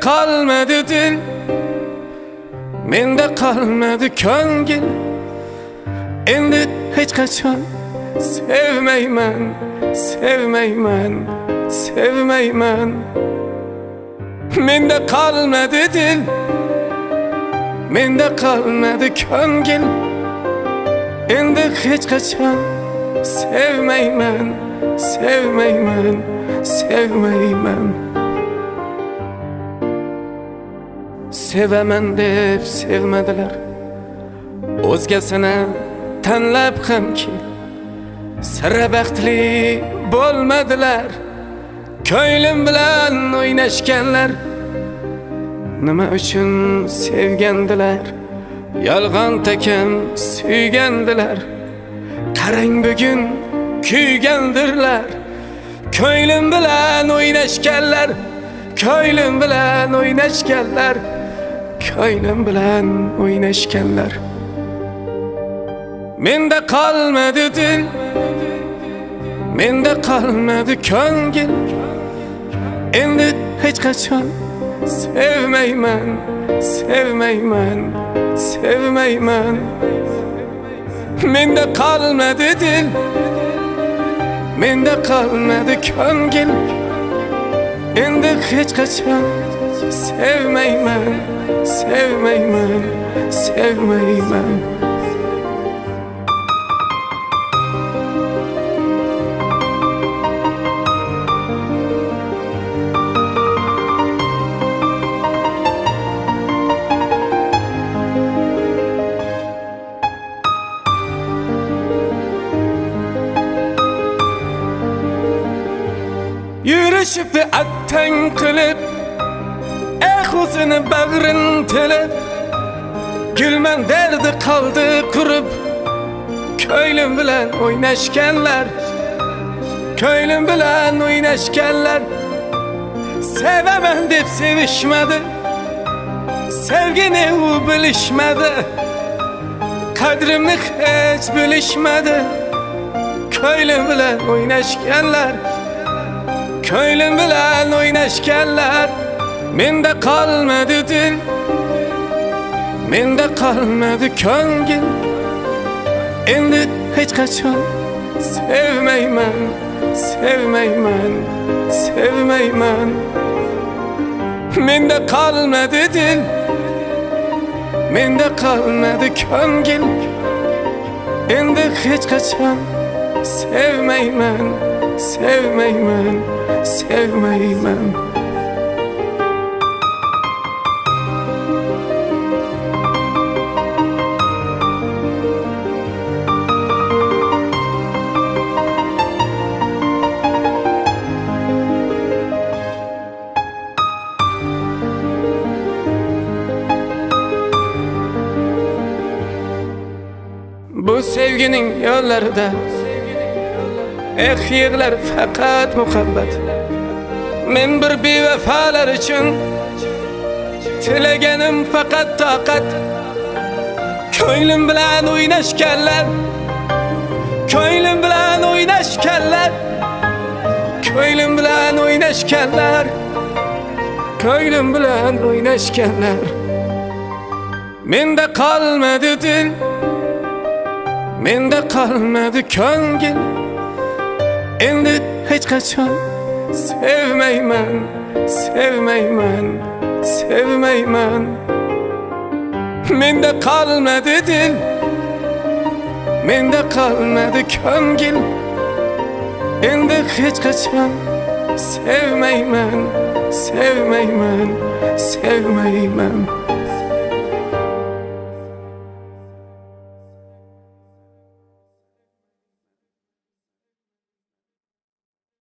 qolmadi dil, menda qolmadi ko'ngil. Endi hech qachon sevmayman, sevmayman, sevmayman. Menda qolmadi dil, menda qolmadi ko'ngil. Endi hech qachon sevmayman, sevmayman, sevmayman. Sevaman deb sevmadilar, o'zgasini tanlab hamki sira baxtli bo'lmadilar. Ko'nglim bilan o'ynashganlar nima uchun sevgandilar? Yolg'on takam suygandilar. Qarang bugun kuygandirlar. Ko'nglim bilan o'ynashganlar, ko'nglim bilan o'ynashganlar, ko'nglim bilan o'ynashganlar. Menda qolmadi dil, menda qolmadi ko'ngil. Endi hech qachon sevmayman, sevmayman, sevmayman. Menda qolmadi dil, menda qolmadi ko'ngil. Endi hech qachon sevmayman, sevmayman, sevmayman. Yürüşüp attang qilib, o'zini bag'rin tilib, gulman derdi qoldi qurib. Ko'nglim bilan o'ynashganlar, ko'nglim bilan o'ynashganlar. Sevaman deb sevishmadi, sevgini u bilishmadi. Qadrimni hech bilishmadi. Ko'nglim bilan o'ynashganlar, ko'nglim bilan o'ynashganlar. Menda qolmadi dil, menda qolmadi ko'ngil. Endi hech qachon sevmayman, sevmayman, sevmayman. Menda qolmadi dil, menda qolmadi ko'ngil. Endi hech qachon sevmayman, sevmayman, sevmayman. Bu sevginin yollarida yig'lar faqat muhabbat. Men bir bevafolar uchun tilaganim faqat toqat. Ko'nglim bilan o'ynashganlar, ko'nglim bilan o'ynashganlar, ko'nglim bilan o'ynashganlar, ko'nglim bilan o'ynashganlar. Menda qolmadi dil, menda qolmadi ko'ngil. Endi hech qachon sevmayman, sevmayman, sevmayman. Menda qolmadi dil, menda qolmadi ko'ngil. Endi hech qachon sevmayman, sevmayman, sevmayman.